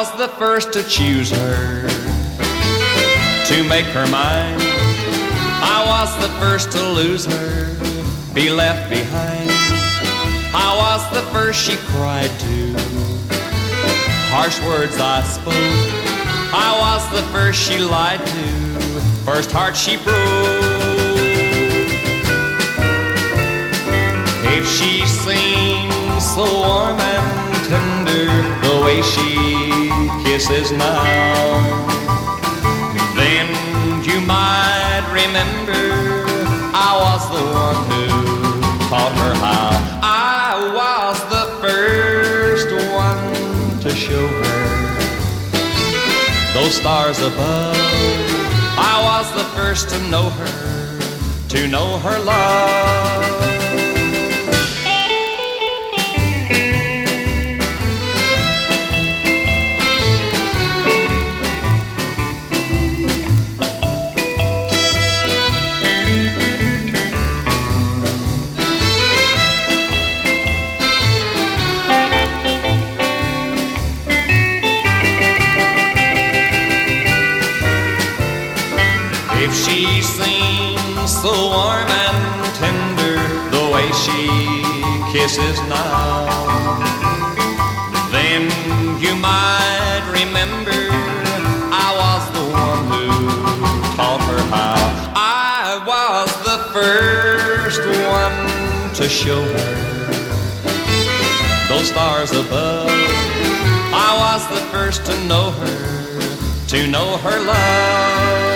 was the first to choose her, to make her mine. I was the first to lose her, be left behind. I was the first she cried to, harsh words I spoke. I was the first she lied to, first heart she broke. If she sings so warm and tender, the way she kisses now, then you might remember I was the one who taught her how. I was the first one to show her those stars above. I was the first to know her love. If she sings so warm and tender, the way she kisses now, then you might remember I was the one who taught her how. I was the first one to show her those stars above. I was the first to know her love.